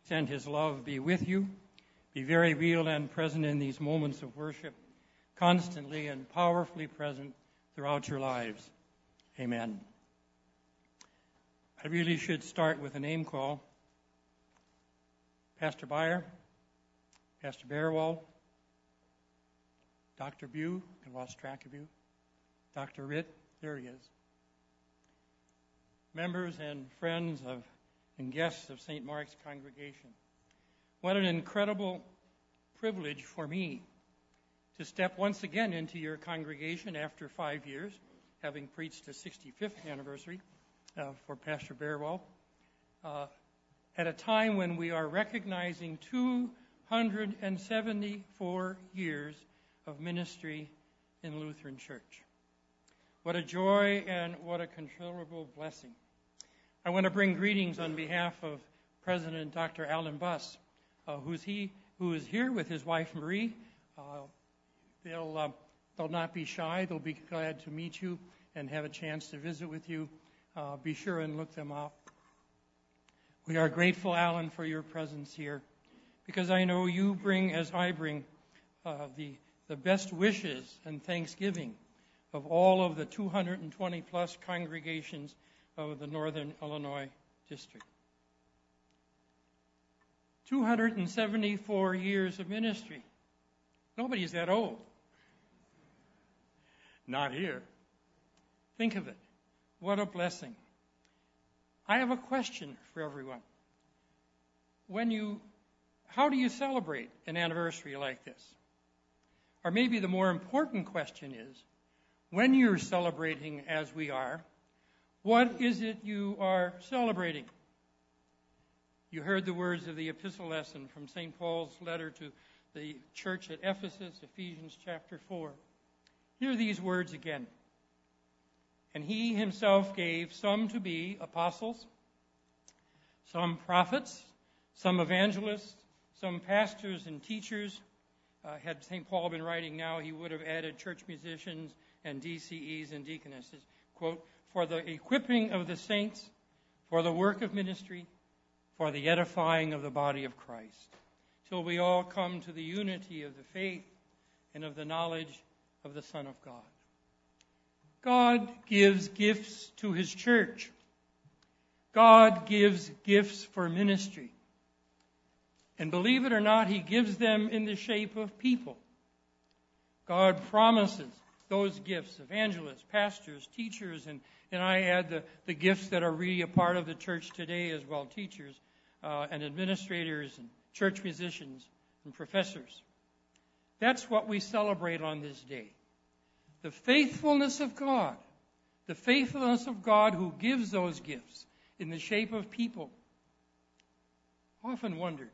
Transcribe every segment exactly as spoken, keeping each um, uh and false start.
and His love be with you, be very real and present in these moments of worship, constantly and powerfully present throughout your lives. Amen. I really should start with a name call. Pastor Beyer, Pastor Bearwall, Doctor Bew, I lost track of you, Doctor Ritt, there he is. Members and friends of and guests of Saint Mark's congregation. What an incredible privilege for me to step once again into your congregation after five years, having preached the sixty-fifth anniversary uh, for Pastor Bearwall, uh, at a time when we are recognizing two hundred seventy-four years of ministry in Lutheran Church. What a joy and what a considerable blessing. I want to bring greetings on behalf of President Doctor Alan Buss, uh, who's he, who is here with his wife Marie. Uh, they'll, uh, they'll not be shy. They'll be glad to meet you and have a chance to visit with you. Uh, be sure and look them up. We are grateful, Alan, for your presence here, because I know you bring, as I bring, uh, the, the best wishes and thanksgiving of all of the two hundred twenty plus congregations of the Northern Illinois District. two hundred seventy-four years of ministry. Nobody's that old. Not here. Think of it. What a blessing. I have a question for everyone. When you, how do you celebrate an anniversary like this? Or maybe the more important question is, when you're celebrating as we are, what is it you are celebrating? You heard the words of the epistle lesson from Saint Paul's letter to the church at Ephesus, Ephesians chapter four. Hear these words again. And he himself gave some to be apostles, some prophets, some evangelists, some pastors and teachers. Uh, had Saint Paul been writing now, he would have added church musicians and D C Es and deaconesses. Quote, for the equipping of the saints, for the work of ministry, for the edifying of the body of Christ, till we all come to the unity of the faith and of the knowledge of the Son of God. God gives gifts to His church. God gives gifts for ministry. And believe it or not, He gives them in the shape of people. God promises those gifts, evangelists, pastors, teachers, and, and I add the, the gifts that are really a part of the church today as well, teachers uh, and administrators and church musicians and professors. That's what we celebrate on this day. The faithfulness of God, the faithfulness of God who gives those gifts in the shape of people. I often wondered,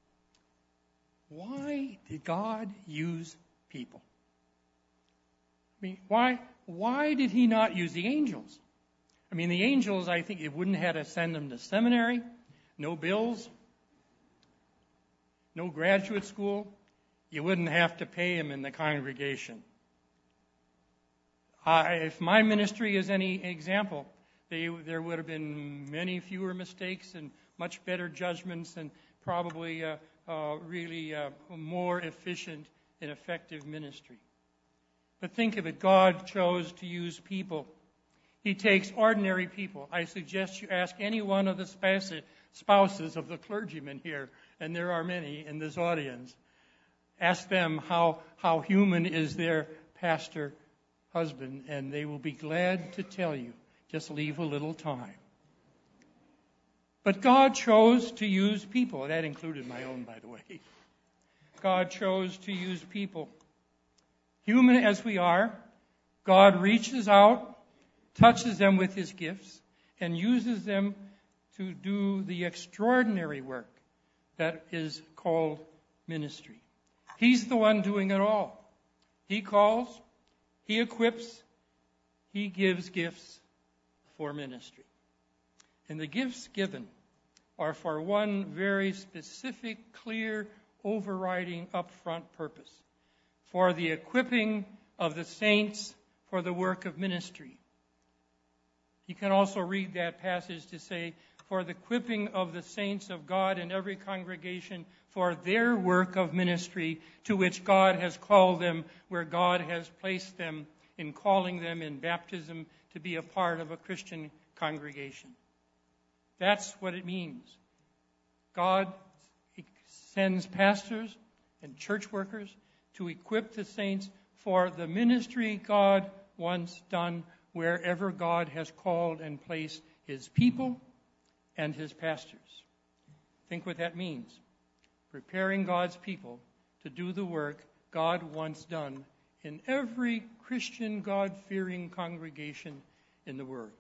why did God use people? I mean, why, why did He not use the angels? I mean, the angels, I think it wouldn't have to send them to seminary, no bills, no graduate school. You wouldn't have to pay them in the congregation. Uh, if my ministry is any example, they, there would have been many fewer mistakes and much better judgments and probably uh, uh, really uh, more efficient and effective ministry. But think of it, God chose to use people. He takes ordinary people. I suggest you ask any one of the spouses of the clergymen here, and there are many in this audience. Ask them how, how human is their pastor husband, and they will be glad to tell you. Just leave a little time. But God chose to use people. That included my own, by the way. God chose to use people. Human as we are, God reaches out, touches them with His gifts, and uses them to do the extraordinary work that is called ministry. He's the one doing it all. He calls, He equips, He gives gifts for ministry. And the gifts given are for one very specific, clear, overriding, upfront purpose. For the equipping of the saints for the work of ministry. You can also read that passage to say, for the equipping of the saints of God in every congregation for their work of ministry to which God has called them, where God has placed them in calling them in baptism to be a part of a Christian congregation. That's what it means. God sends pastors and church workers to equip the saints for the ministry God wants done wherever God has called and placed His people and His pastors. Think what that means. Preparing God's people to do the work God wants done in every Christian, God-fearing congregation in the world.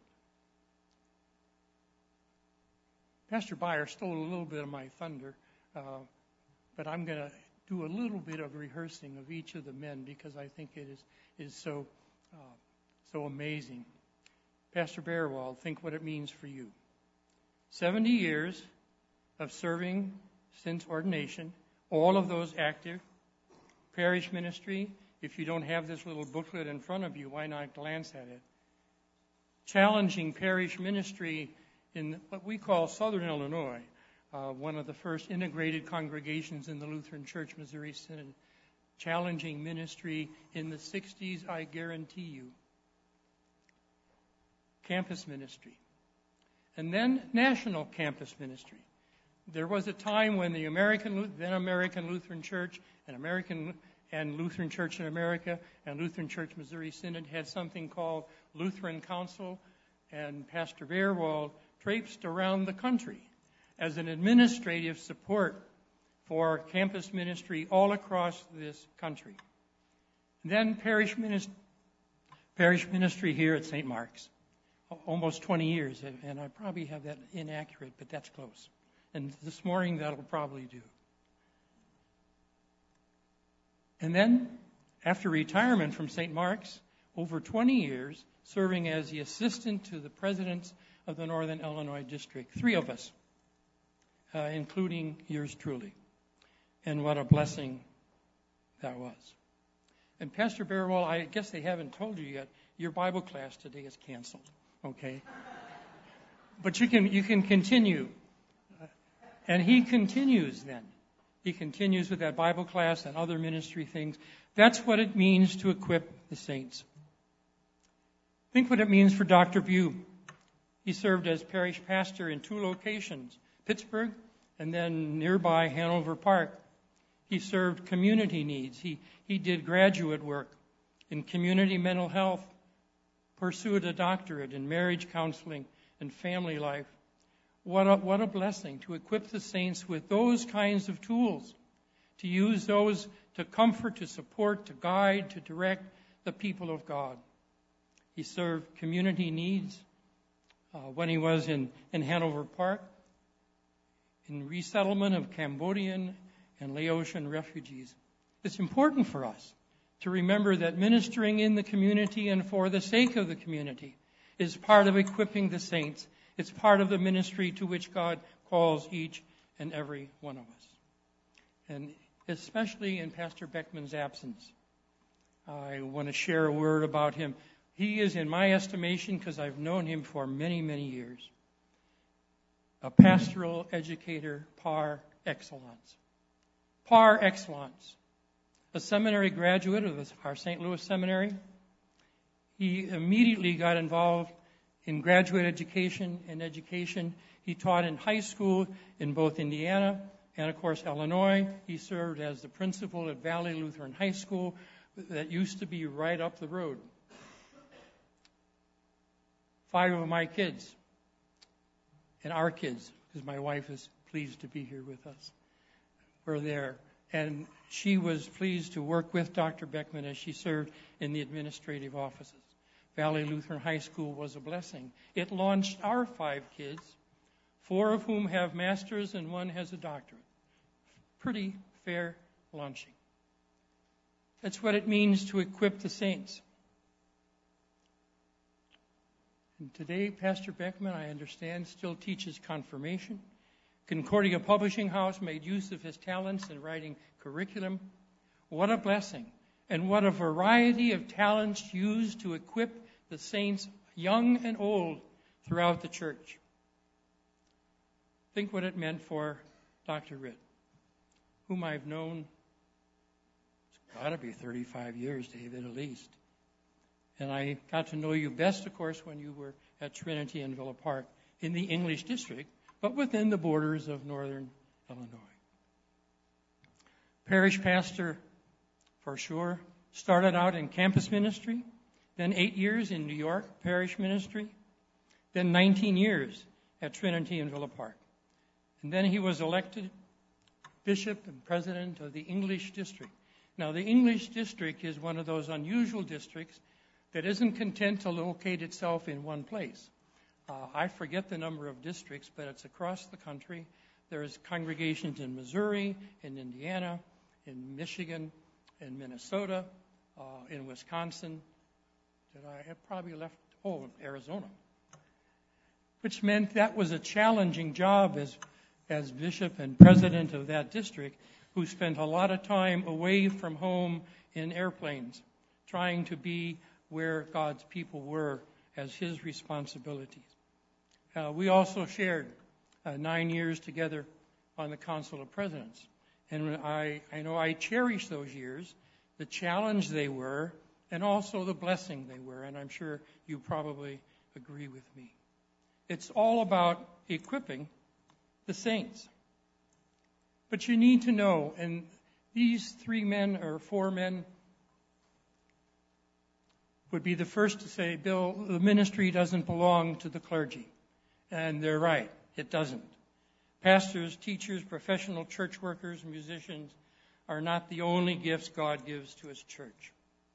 Pastor Beyer stole a little bit of my thunder, uh, but I'm going to do a little bit of rehearsing of each of the men because I think it is, is so, uh, so amazing. Pastor Bearwald, think what it means for you. seventy years of serving since ordination, all of those active. Parish ministry, if you don't have this little booklet in front of you, why not glance at it? Challenging parish ministry in what we call Southern Illinois, uh, one of the first integrated congregations in the Lutheran Church Missouri Synod. Challenging ministry in the sixties, I guarantee you. Campus ministry. And then national campus ministry. There was a time when the American, then American Lutheran Church and American and Lutheran Church in America and Lutheran Church Missouri Synod had something called Lutheran Council, and Pastor Bearwald traipsed around the country as an administrative support for campus ministry all across this country. And then parish ministry, parish ministry here at Saint Mark's. Almost twenty years, and I probably have that inaccurate, but that's close. And this morning, that'll probably do. And then, after retirement from Saint Mark's, over twenty years, serving as the assistant to the presidents of the Northern Illinois District. Three of us, uh, including yours truly. And what a blessing that was. And Pastor Bearwald, I guess they haven't told you yet, your Bible class today is canceled. Okay? But you can you can continue. And he continues then. He continues with that Bible class and other ministry things. That's what it means to equip the saints. Think what it means for Doctor Bew. He served as parish pastor in two locations, Pittsburgh and then nearby Hanover Park. He served community needs. He, he did graduate work in community mental health, pursued a doctorate in marriage counseling and family life. What a, what a blessing to equip the saints with those kinds of tools, to use those to comfort, to support, to guide, to direct the people of God. He served community needs uh, when he was in, in Hanover Park, in resettlement of Cambodian and Laotian refugees. It's important for us to remember that ministering in the community and for the sake of the community is part of equipping the saints. It's part of the ministry to which God calls each and every one of us. And especially in Pastor Beckman's absence, I want to share a word about him. He is, in my estimation, because I've known him for many, many years, a pastoral educator par excellence. Par excellence. A seminary graduate of our Saint Louis Seminary. He immediately got involved in graduate education and education. He taught in high school in both Indiana and, of course, Illinois. He served as the principal at Valley Lutheran High School that used to be right up the road. Five of my kids, and our kids, because my wife is pleased to be here with us, were there. And she was pleased to work with Doctor Beckman as she served in the administrative offices. Valley Lutheran High School was a blessing. It launched our five kids, four of whom have masters and one has a doctorate. Pretty fair launching. That's what it means to equip the saints. And today, Pastor Beckman, I understand, still teaches confirmation. Concordia Publishing House made use of his talents in writing curriculum. What a blessing. And what a variety of talents used to equip the saints, young and old, throughout the church. think what it meant for Doctor Ritt, whom I've known, it's got to be thirty-five years, David, at least. And I got to know you best, of course, when you were at Trinity in Villa Park in the English district, but within the borders of northern Illinois. Parish pastor, for sure, started out in campus ministry, then eight years in New York parish ministry, then nineteen years at Trinity in Villa Park. And then he was elected bishop and president of the English district. Now, the English district is one of those unusual districts that isn't content to locate itself in one place. Uh, I forget the number of districts, but it's across the country. There's congregations in Missouri, in Indiana, in Michigan, in Minnesota, uh, in Wisconsin. Did I have probably left? Oh, Arizona. Which meant that was a challenging job as, as bishop and president of that district, who spent a lot of time away from home in airplanes, trying to be where God's people were as his responsibilities. Uh, we also shared uh, nine years together on the Council of Presidents. And I, I know I cherish those years, the challenge they were, and also the blessing they were. And I'm sure you probably agree with me. It's all about equipping the saints. But you need to know, and these three men or four men would be the first to say, Bill, the ministry doesn't belong to the clergy. And they're right, it doesn't. Pastors, teachers, professional church workers, musicians are not the only gifts God gives to his church.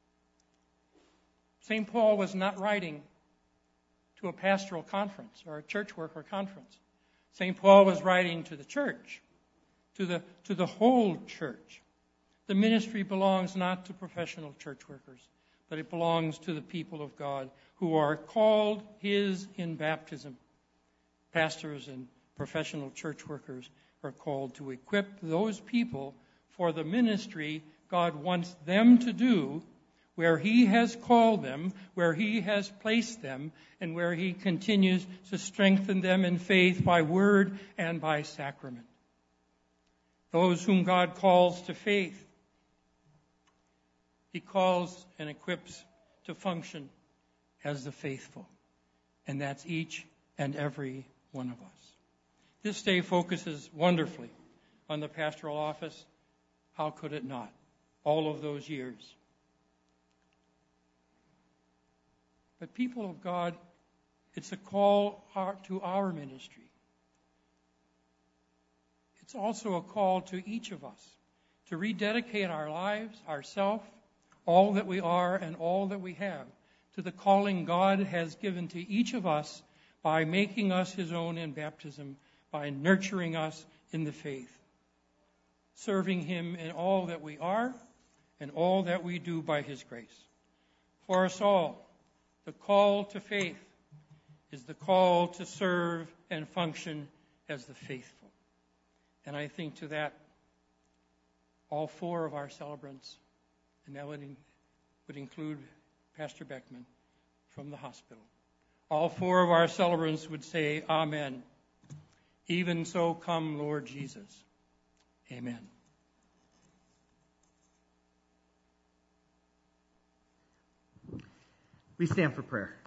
Saint Paul was not writing to a pastoral conference or a church worker conference. Saint Paul was writing to the church, to the, to the whole church. The ministry belongs not to professional church workers, but it belongs to the people of God who are called his in baptism. Pastors and professional church workers are called to equip those people for the ministry God wants them to do, where he has called them, where he has placed them, and where he continues to strengthen them in faith by word and by sacrament. Those whom God calls to faith, he calls and equips to function as the faithful. And that's each and every one of us. This day focuses wonderfully on the pastoral office. How could it not? All of those years. But people of God, it's a call to our ministry. It's also a call to each of us to rededicate our lives, ourselves, all that we are and all that we have, to the calling God has given to each of us by making us his own in baptism, by nurturing us in the faith, serving him in all that we are and all that we do by his grace. For us all, the call to faith is the call to serve and function as the faithful. And I think to that, all four of our celebrants, and that would, in, would include Pastor Beckman from the hospital, all four of our celebrants would say, Amen. Even so, come, Lord Jesus. Amen. We stand for prayer.